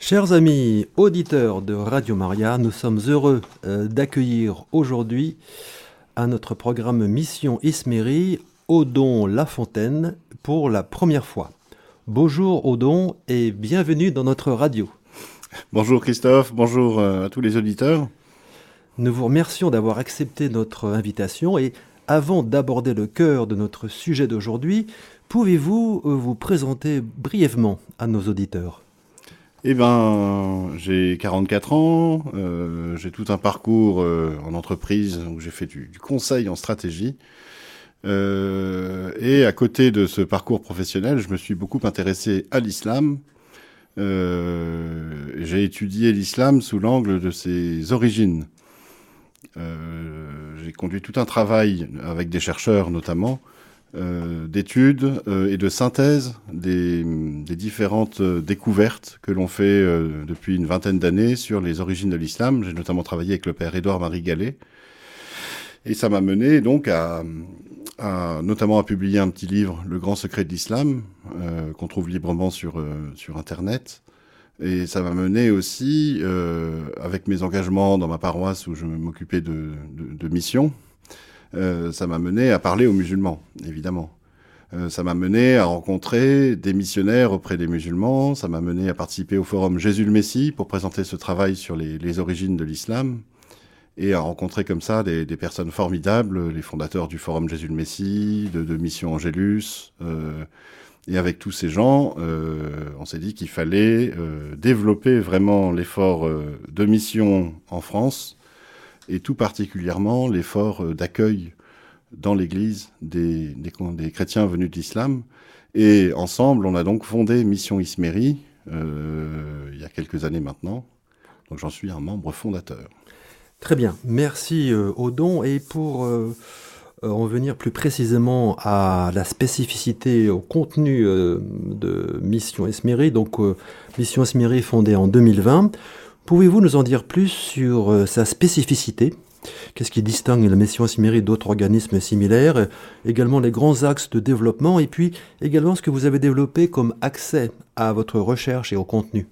Chers amis auditeurs de Radio Maria, nous sommes heureux d'accueillir aujourd'hui à notre programme Mission Ismérie Odon Lafontaine pour la première fois. Bonjour Odon et bienvenue dans notre radio. Bonjour Christophe, bonjour à tous les auditeurs. Nous vous remercions d'avoir accepté notre invitation et avant d'aborder le cœur de notre sujet d'aujourd'hui, pouvez-vous vous présenter brièvement à nos auditeurs ? J'ai 44 ans, j'ai tout un parcours en entreprise où j'ai fait du conseil en stratégie. Et à côté de ce parcours professionnel, je me suis beaucoup intéressé à l'islam. J'ai étudié l'islam sous l'angle de ses origines. J'ai conduit tout un travail avec des chercheurs notamment, d'études et de synthèse des différentes découvertes que l'on fait depuis une vingtaine d'années sur les origines de l'islam. J'ai notamment travaillé avec le père Édouard-Marie Gallet. Et ça m'a mené donc notamment à publier un petit livre, Le Grand Secret de l'Islam, qu'on trouve librement sur Internet. Et ça m'a mené aussi, avec mes engagements dans ma paroisse où je m'occupais de mission, ça m'a mené à parler aux musulmans, évidemment. Ça m'a mené à rencontrer des missionnaires auprès des musulmans. Ça m'a mené à participer au forum Jésus le Messie pour présenter ce travail sur les origines de l'islam et à rencontrer comme ça des personnes formidables, les fondateurs du forum Jésus le Messie, de Mission Angélus. Et avec tous ces gens, on s'est dit qu'il fallait développer vraiment l'effort de mission en France et tout particulièrement l'effort d'accueil dans l'Église des chrétiens venus de l'islam. Et ensemble, on a donc fondé Mission Ismérie il y a quelques années maintenant. Donc j'en suis un membre fondateur. Très bien, merci Odon. Et pour en venir plus précisément à la spécificité, au contenu de Mission Ismérie, donc Mission Ismérie fondée en 2020, pouvez-vous nous en dire plus sur sa spécificité ? Qu'est-ce qui distingue la Mission Ismérie d'autres organismes similaires ? Également les grands axes de développement et puis également ce que vous avez développé comme accès à votre recherche et au contenu.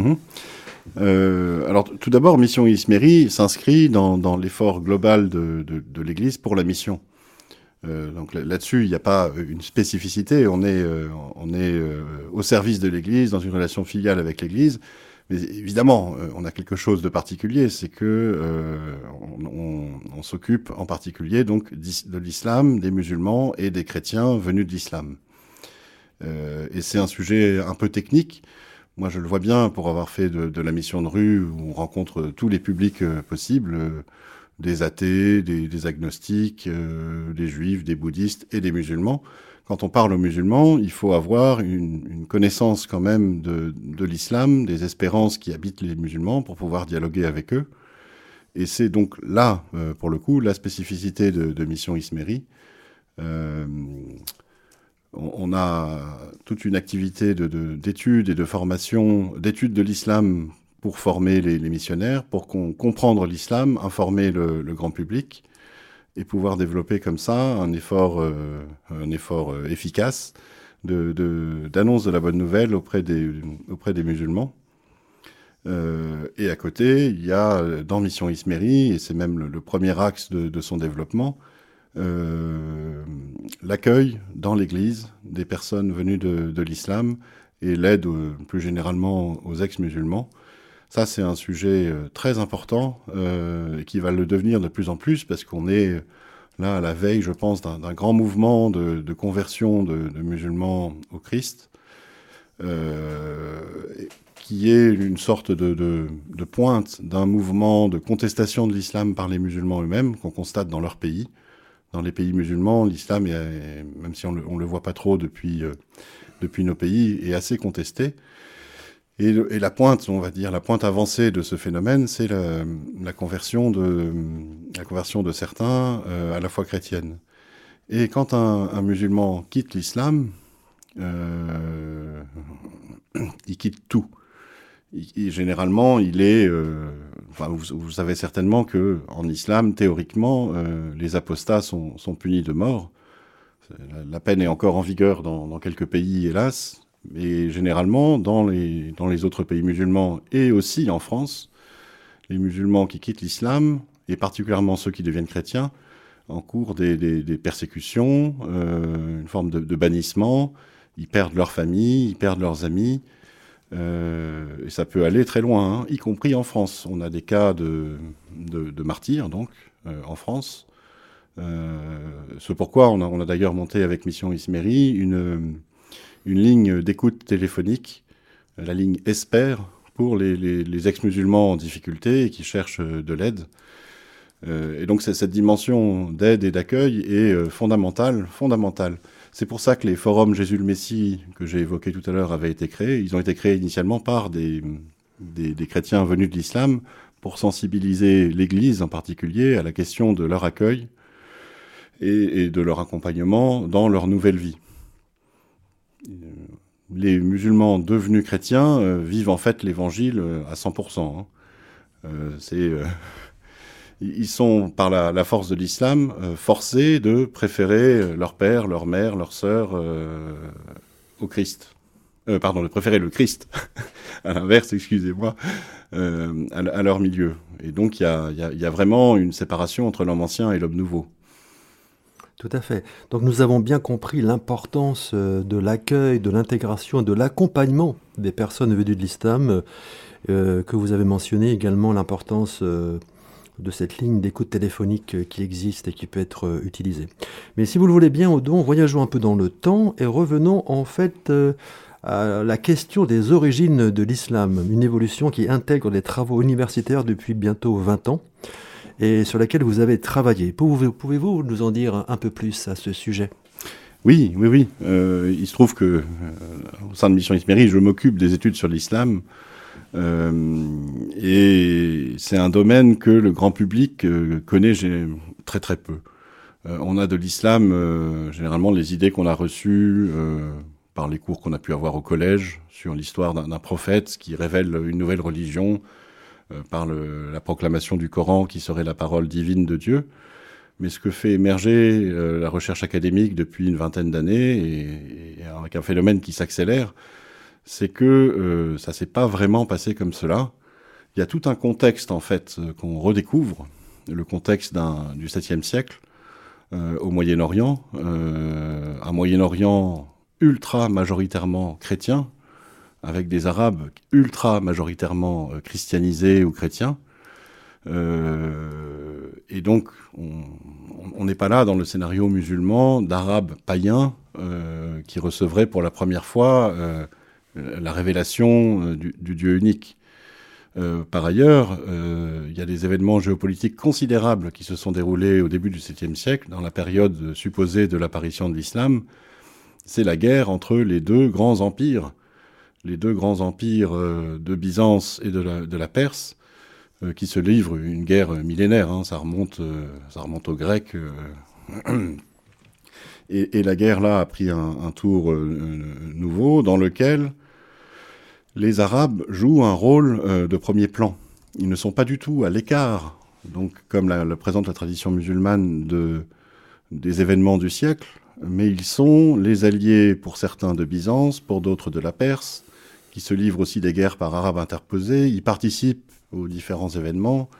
Alors tout d'abord, Mission Ismérie s'inscrit dans l'effort global de l'Église pour la mission. Donc là-dessus, il n'y a pas une spécificité. On est au service de l'Église, dans une relation filiale avec l'Église. Mais évidemment, on a quelque chose de particulier, c'est que on s'occupe en particulier donc de l'islam, des musulmans et des chrétiens venus de l'islam. Et c'est un sujet un peu technique. Moi, je le vois bien pour avoir fait de la mission de rue où on rencontre tous les publics possibles, des athées, des agnostiques, des juifs, des bouddhistes et des musulmans. Quand on parle aux musulmans, il faut avoir une connaissance quand même de l'islam, des espérances qui habitent les musulmans pour pouvoir dialoguer avec eux. Et c'est donc là, pour le coup, la spécificité de Mission Ismérie. On a toute une activité d'études et de formation, d'études de l'islam pour former les missionnaires, pour comprendre l'islam, informer le grand public et pouvoir développer comme ça un effort efficace d'annonce de la bonne nouvelle auprès des musulmans. Et à côté, il y a dans Mission Ismérie, et c'est même le premier axe de son développement, l'accueil dans l'Église des personnes venues de l'islam et l'aide plus généralement aux ex-musulmans. Ça, c'est un sujet très important et qui va le devenir de plus en plus parce qu'on est là à la veille, je pense, d'un grand mouvement de conversion de musulmans au Christ qui est une sorte de pointe d'un mouvement de contestation de l'islam par les musulmans eux-mêmes qu'on constate dans leur pays. Dans les pays musulmans, l'islam, même si on le voit pas trop depuis nos pays, est assez contesté. Et la pointe, on va dire, la pointe avancée de ce phénomène, c'est la conversion de certains à la foi chrétienne. Et quand un musulman quitte l'islam, il quitte tout. Généralement, il est... vous savez certainement que en islam, théoriquement, les apostats sont punis de mort. La peine est encore en vigueur dans quelques pays, hélas. Et généralement, dans les autres pays musulmans et aussi en France, les musulmans qui quittent l'islam, et particulièrement ceux qui deviennent chrétiens, encourent des persécutions, une forme de bannissement. Ils perdent leur famille, ils perdent leurs amis. Et ça peut aller très loin, hein, y compris en France. On a des cas de martyrs, donc, en France. C'est pourquoi on a d'ailleurs monté avec Mission Ismeri une ligne d'écoute téléphonique, la ligne Esper, pour les ex-musulmans en difficulté et qui cherchent de l'aide. Et donc cette dimension d'aide et d'accueil est fondamentale. C'est pour ça que les forums Jésus le Messie, que j'ai évoqués tout à l'heure, avaient été créés. Ils ont été créés initialement par des chrétiens venus de l'islam pour sensibiliser l'Église en particulier à la question de leur accueil et de leur accompagnement dans leur nouvelle vie. Les musulmans devenus chrétiens vivent en fait l'évangile à 100%. Ils sont, par la force de l'islam, forcés de préférer leur père, leur mère, leur sœur au Christ. De préférer le Christ, à l'inverse, excusez-moi, à leur milieu. Et donc il y a vraiment une séparation entre l'homme ancien et l'homme nouveau. Tout à fait. Donc nous avons bien compris l'importance de l'accueil, de l'intégration et de l'accompagnement des personnes venues de l'islam, que vous avez mentionné également l'importance de cette ligne d'écoute téléphonique qui existe et qui peut être utilisée. Mais si vous le voulez bien, Odon, voyageons un peu dans le temps et revenons en fait à la question des origines de l'islam, une évolution qui intègre les travaux universitaires depuis bientôt 20 ans et sur laquelle vous avez travaillé. Pouvez-vous nous en dire un peu plus à ce sujet ? Oui. Il se trouve que au sein de Mission Ismeri, je m'occupe des études sur l'islam. Et c'est un domaine que le grand public connaît très très peu. On a de l'islam, généralement les idées qu'on a reçues par les cours qu'on a pu avoir au collège sur l'histoire d'un prophète qui révèle une nouvelle religion par la proclamation du Coran qui serait la parole divine de Dieu. Mais ce que fait émerger la recherche académique depuis une vingtaine d'années et avec un phénomène qui s'accélère, c'est que ça s'est pas vraiment passé comme cela. Il y a tout un contexte, en fait, qu'on redécouvre, le contexte du 7e siècle au Moyen-Orient, un Moyen-Orient ultra majoritairement chrétien, avec des Arabes ultra majoritairement christianisés ou chrétiens. Et donc, on n'est pas là dans le scénario musulman d'Arabes païens qui recevraient pour la première fois la révélation du Dieu unique. Par ailleurs, il y a des événements géopolitiques considérables qui se sont déroulés au début du 7e siècle, dans la période supposée de l'apparition de l'islam. C'est la guerre entre les deux grands empires de Byzance et de la Perse, qui se livrent une guerre millénaire. Ça remonte aux Grecs. Et la guerre là a pris un tour nouveau dans lequel les Arabes jouent un rôle de premier plan. Ils ne sont pas du tout à l'écart, donc comme le présente la tradition musulmane des événements du siècle, mais ils sont les alliés pour certains de Byzance, pour d'autres de la Perse, qui se livrent aussi des guerres par Arabes interposés. Ils participent aux différents événements.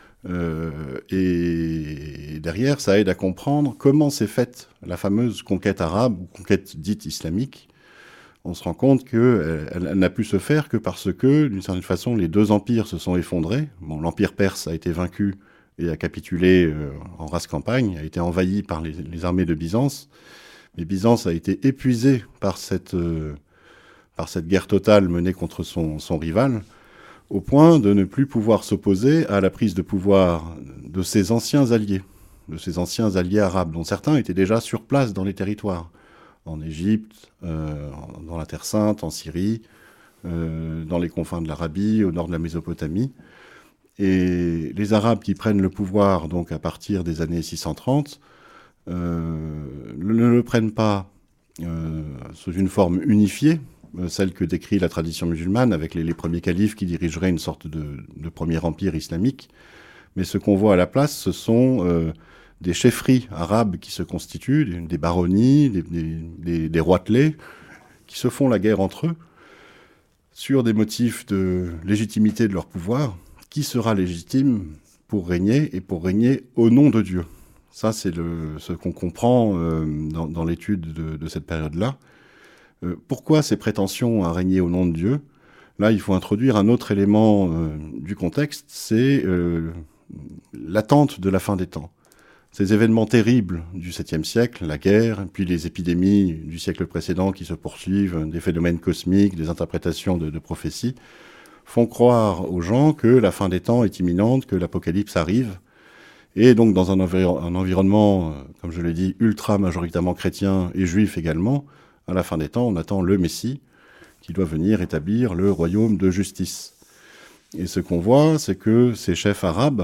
Et derrière, ça aide à comprendre comment s'est faite la fameuse conquête arabe ou conquête dite islamique. On se rend compte qu'elle n'a pu se faire que parce que, d'une certaine façon, les deux empires se sont effondrés. Bon, l'empire perse a été vaincu et a capitulé en rase campagne, a été envahi par les armées de Byzance. Mais Byzance a été épuisé par cette guerre totale menée contre son rival, au point de ne plus pouvoir s'opposer à la prise de pouvoir de ses anciens alliés arabes, dont certains étaient déjà sur place dans les territoires, en Égypte, dans la Terre Sainte, en Syrie, dans les confins de l'Arabie, au nord de la Mésopotamie. Et les Arabes qui prennent le pouvoir donc à partir des années 630 ne le prennent pas sous une forme unifiée, celle que décrit la tradition musulmane, avec les premiers califes qui dirigeraient une sorte de premier empire islamique. Mais ce qu'on voit à la place, ce sont des chefferies arabes qui se constituent, des baronnies, des roitelets, qui se font la guerre entre eux sur des motifs de légitimité de leur pouvoir. Qui sera légitime pour régner et pour régner au nom de Dieu? Ça, c'est ce qu'on comprend dans l'étude de cette période-là. Pourquoi ces prétentions à régner au nom de Dieu? Là, il faut introduire un autre élément du contexte, c'est l'attente de la fin des temps. Ces événements terribles du 7e siècle, la guerre, puis les épidémies du siècle précédent qui se poursuivent, des phénomènes cosmiques, des interprétations de prophéties, font croire aux gens que la fin des temps est imminente, que l'apocalypse arrive. Et donc dans un environnement, comme je l'ai dit, ultra majoritairement chrétien et juif également, à la fin des temps, on attend le Messie qui doit venir établir le royaume de justice. Et ce qu'on voit, c'est que ces chefs arabes,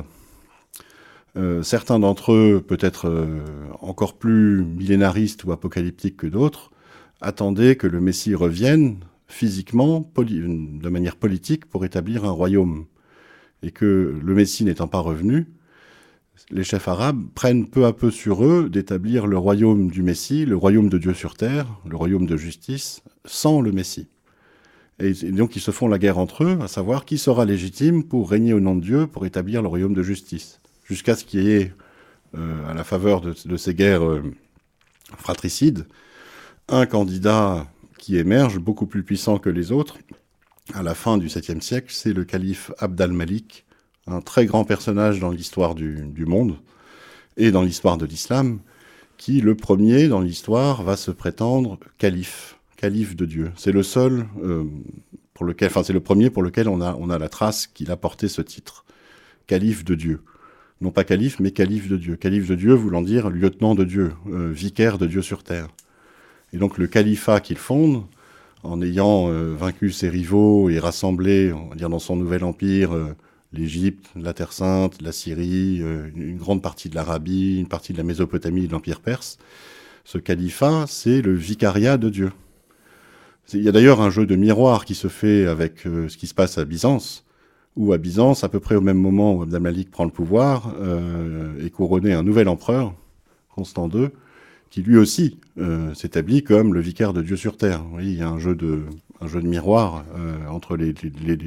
certains d'entre eux, peut-être encore plus millénaristes ou apocalyptiques que d'autres, attendaient que le Messie revienne physiquement, de manière politique, pour établir un royaume. Et que le Messie n'étant pas revenu, les chefs arabes prennent peu à peu sur eux d'établir le royaume du Messie, le royaume de Dieu sur terre, le royaume de justice, sans le Messie. Et donc ils se font la guerre entre eux, à savoir qui sera légitime pour régner au nom de Dieu, pour établir le royaume de justice. Jusqu'à ce qu'il y ait, à la faveur de ces guerres fratricides, un candidat qui émerge, beaucoup plus puissant que les autres, à la fin du 7e siècle, c'est le calife Abd al-Malik, un très grand personnage dans l'histoire du monde et dans l'histoire de l'islam, qui, le premier dans l'histoire, va se prétendre calife de Dieu. C'est le seul c'est le premier pour lequel on a la trace qu'il a porté ce titre, calife de Dieu. Non pas calife, mais calife de Dieu. Calife de Dieu voulant dire lieutenant de Dieu, vicaire de Dieu sur terre. Et donc le califat qu'il fonde, en ayant vaincu ses rivaux et rassemblé, on va dire dans son nouvel empire, l'Égypte, la Terre Sainte, la Syrie, une grande partie de l'Arabie, une partie de la Mésopotamie et de l'Empire perse, ce califat, c'est le vicariat de Dieu. Il y a d'ailleurs un jeu de miroir qui se fait avec ce qui se passe à Byzance, où à Byzance, à peu près au même moment où Abd al-Malik prend le pouvoir, est couronné un nouvel empereur, Constant II, qui lui aussi s'établit comme le vicaire de Dieu sur terre. Oui, il y a un jeu de miroir entre les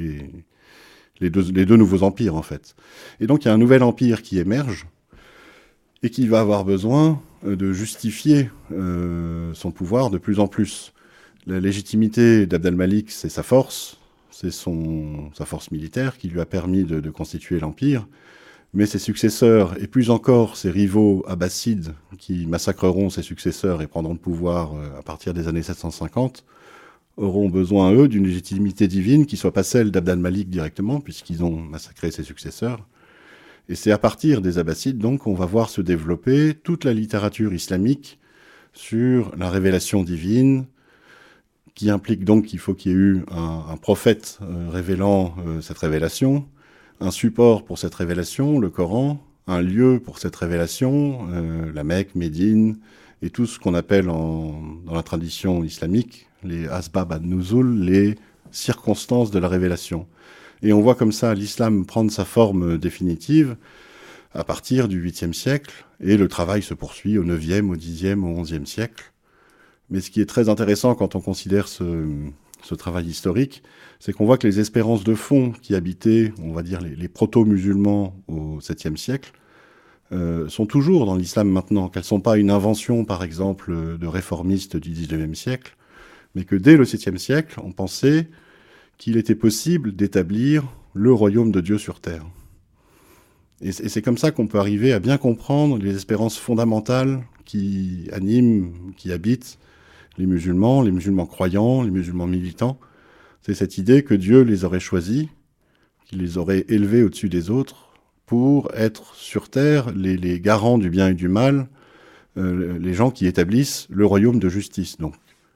deux nouveaux empires, en fait. Et donc, il y a un nouvel empire qui émerge et qui va avoir besoin de justifier son pouvoir de plus en plus. La légitimité d'Abd al-Malik, c'est sa force, c'est sa force militaire qui lui a permis de constituer l'empire. Mais ses successeurs, et plus encore ses rivaux abbassides, qui massacreront ses successeurs et prendront le pouvoir à partir des années 750, auront besoin, eux, d'une légitimité divine qui soit pas celle d'Abd al-Malik directement, puisqu'ils ont massacré ses successeurs. Et c'est à partir des abbassides, donc, qu'on va voir se développer toute la littérature islamique sur la révélation divine, qui implique donc qu'il faut qu'il y ait eu un prophète révélant cette révélation, un support pour cette révélation, le Coran, un lieu pour cette révélation, la Mecque, Médine, et tout ce qu'on appelle dans la tradition islamique les asbab an-nuzul, les circonstances de la révélation. Et on voit comme ça l'islam prendre sa forme définitive à partir du 8e siècle, et le travail se poursuit au 9e, au 10e, au 11e siècle. Mais ce qui est très intéressant quand on considère ce travail historique, c'est qu'on voit que les espérances de fond qui habitaient, on va dire, les proto-musulmans au 7e siècle, sont toujours dans l'islam maintenant, qu'elles ne sont pas une invention, par exemple, de réformistes du 19e siècle, mais que dès le 7e siècle, on pensait qu'il était possible d'établir le royaume de Dieu sur terre. Et c'est comme ça qu'on peut arriver à bien comprendre les espérances fondamentales qui animent, qui habitent les musulmans croyants, les musulmans militants. C'est cette idée que Dieu les aurait choisis, qu'il les aurait élevés au-dessus des autres pour être sur terre les garants du bien et du mal, les gens qui établissent le royaume de justice, donc.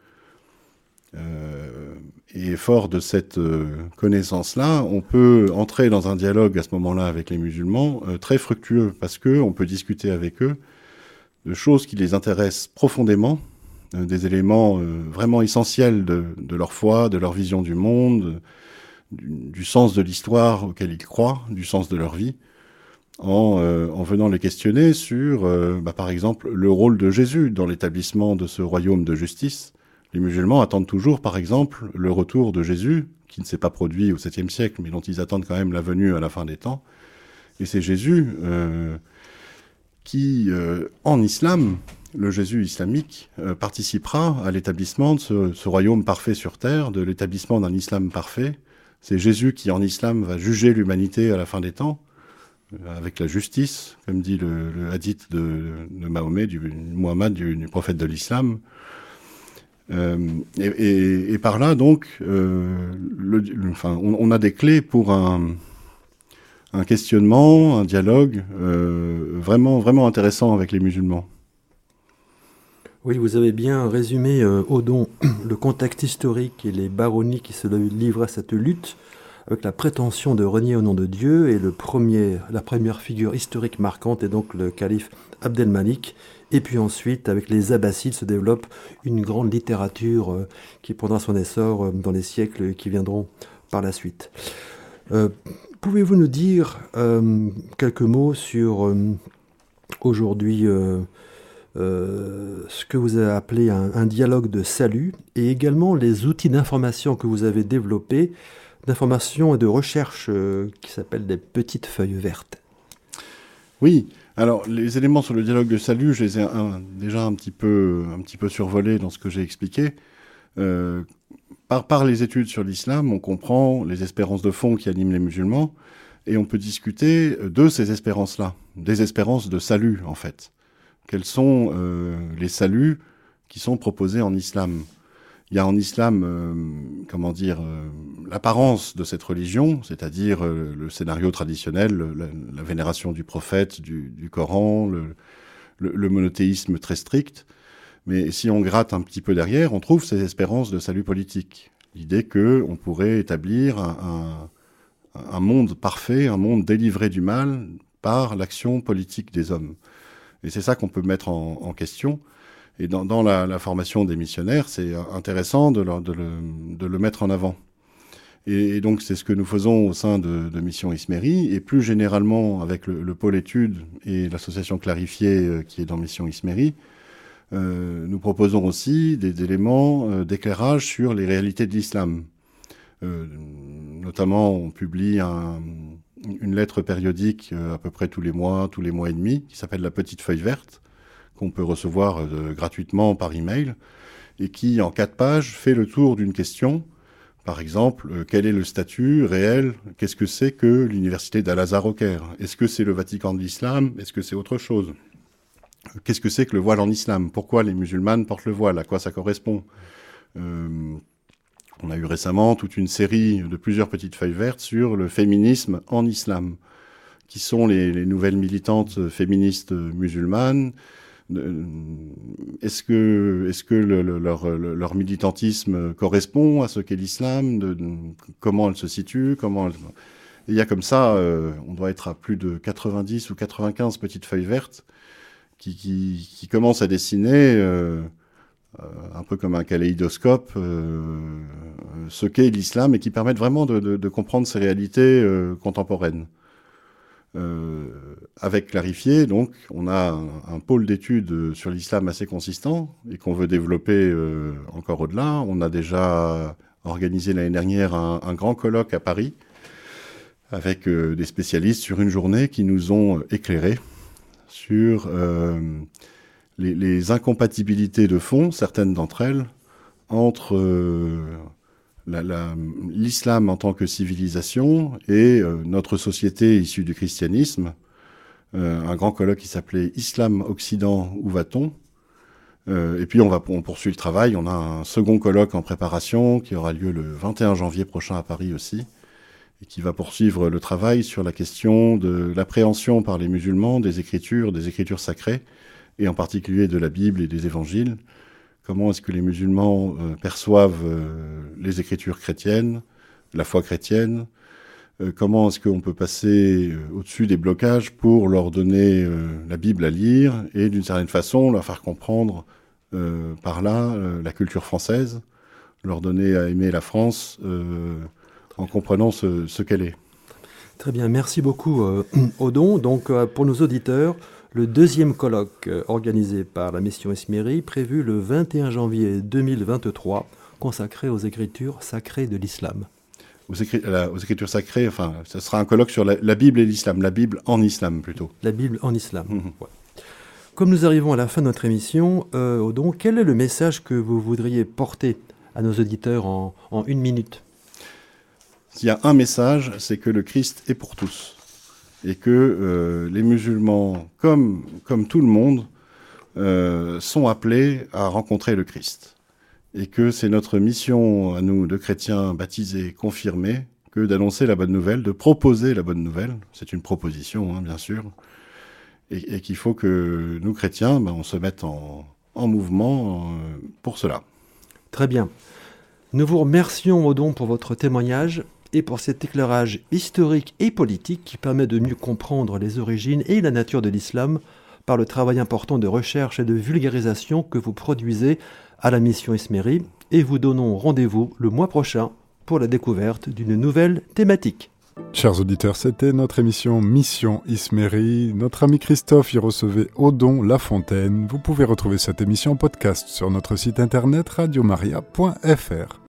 Et fort de cette connaissance-là, on peut entrer dans un dialogue à ce moment-là avec les musulmans très fructueux, parce qu'on peut discuter avec eux de choses qui les intéressent profondément, des éléments vraiment essentiels de leur foi, de leur vision du monde, du sens de l'histoire auquel ils croient, du sens de leur vie, en venant les questionner sur, par exemple, le rôle de Jésus dans l'établissement de ce royaume de justice, Les musulmans attendent toujours, par exemple, le retour de Jésus, qui ne s'est pas produit au 7e siècle, mais dont ils attendent quand même la venue à la fin des temps. Et c'est Jésus qui, en islam, le Jésus islamique, participera à l'établissement de ce royaume parfait sur terre, de l'établissement d'un islam parfait. C'est Jésus qui, en islam, va juger l'humanité à la fin des temps, avec la justice, comme dit le hadith de Mahomet, du Muhammad, du prophète de l'islam. Et par là, donc, on a des clés pour un questionnement, un dialogue vraiment, vraiment intéressant avec les musulmans. Oui, vous avez bien résumé, Odon, le contexte historique et les baronnies qui se livrent à cette lutte, avec la prétention de renier au nom de Dieu, et la première figure historique marquante est donc le calife Abdelmalik. Et puis ensuite, avec les Abbassides, se développe une grande littérature qui prendra son essor dans les siècles qui viendront par la suite. Pouvez-vous nous dire quelques mots sur aujourd'hui ce que vous avez appelé un dialogue de salut, et également les outils d'information que vous avez développés, d'information et de recherche qui s'appellent des petites feuilles vertes? Oui, alors les éléments sur le dialogue de salut, je les ai déjà un petit peu survolés dans ce que j'ai expliqué. Par les études sur l'islam, on comprend les espérances de fond qui animent les musulmans, et on peut discuter de ces espérances-là, des espérances de salut en fait. Quels sont les saluts qui sont proposés en islam? Il y a en islam, l'apparence de cette religion, c'est-à-dire le scénario traditionnel, la vénération du prophète, du Coran, le monothéisme très strict. Mais si on gratte un petit peu derrière, on trouve ces espérances de salut politique. L'idée qu'on pourrait établir un monde parfait, un monde délivré du mal par l'action politique des hommes. Et c'est ça qu'on peut mettre en question. Et dans la formation des missionnaires, c'est intéressant de le mettre en avant. Et donc c'est ce que nous faisons au sein de Mission Isméry, et plus généralement avec le pôle études et l'association Clarifiée qui est dans Mission Isméry. Nous proposons aussi des éléments d'éclairage sur les réalités de l'islam. Notamment, on publie une lettre périodique à peu près tous les mois et demi, qui s'appelle La Petite Feuille Verte, qu'on peut recevoir gratuitement par email, et qui, en 4 pages, fait le tour d'une question. Par exemple, quel est le statut réel? Qu'est-ce que c'est que l'université d'Al-Azhar au Caire? Est-ce que c'est le Vatican de l'islam? Est-ce que c'est autre chose? Qu'est-ce que c'est que le voile en islam? Pourquoi les musulmanes portent le voile? À quoi ça correspond? On a eu récemment toute une série de plusieurs petites feuilles vertes sur le féminisme en islam. Qui sont les nouvelles militantes féministes musulmanes? Est-ce que leur militantisme correspond à ce qu'est l'islam? Comment elle se situe? Il y a comme ça, on doit être à plus de 90 ou 95 petites feuilles vertes qui commencent à dessiner, un peu comme un kaléidoscope, ce qu'est l'islam, et qui permettent vraiment de comprendre ces réalités contemporaines. Avec Clarifié, donc, on a un pôle d'études sur l'islam assez consistant et qu'on veut développer encore au-delà. On a déjà organisé l'année dernière un grand colloque à Paris avec des spécialistes sur une journée qui nous ont éclairés sur les incompatibilités de fond, certaines d'entre elles, entre l'islam en tant que civilisation et notre société issue du christianisme. Un grand colloque qui s'appelait « Islam, Occident, où va-t-on ?» Et puis on poursuit le travail. On a un second colloque en préparation qui aura lieu le 21 janvier prochain à Paris aussi, et qui va poursuivre le travail sur la question de l'appréhension par les musulmans des écritures sacrées, et en particulier de la Bible et des évangiles. Comment est-ce que les musulmans perçoivent les écritures chrétiennes, la foi chrétienne? Comment est-ce qu'on peut passer au-dessus des blocages pour leur donner la Bible à lire et d'une certaine façon leur faire comprendre par là la culture française, leur donner à aimer la France en comprenant ce qu'elle est. Très bien, merci beaucoup Odon. Donc pour nos auditeurs, le deuxième colloque organisé par la mission Esméry, prévu le 21 janvier 2023, consacré aux écritures sacrées de l'islam. Aux écritures sacrées, enfin, ce sera un colloque sur la Bible et l'islam, la Bible en islam plutôt. La Bible en islam, ouais. Comme nous arrivons à la fin de notre émission, Odon, quel est le message que vous voudriez porter à nos auditeurs en 1 minute? S'il y a un message, c'est que le Christ est pour tous. Et que les musulmans, comme tout le monde, sont appelés à rencontrer le Christ. Et que c'est notre mission à nous, de chrétiens baptisés, confirmés, que d'annoncer la bonne nouvelle, de proposer la bonne nouvelle. C'est une proposition, bien sûr. Et qu'il faut que nous, chrétiens, on se mette en mouvement pour cela. Très bien. Nous vous remercions, Odon, pour votre témoignage et pour cet éclairage historique et politique qui permet de mieux comprendre les origines et la nature de l'islam par le travail important de recherche et de vulgarisation que vous produisez à la mission Esméry. Et vous donnons rendez-vous le mois prochain pour la découverte d'une nouvelle thématique. Chers auditeurs, c'était notre émission Mission Esméry. Notre ami Christophe y recevait Odon Lafontaine. Vous pouvez retrouver cette émission en podcast sur notre site internet radiomaria.fr.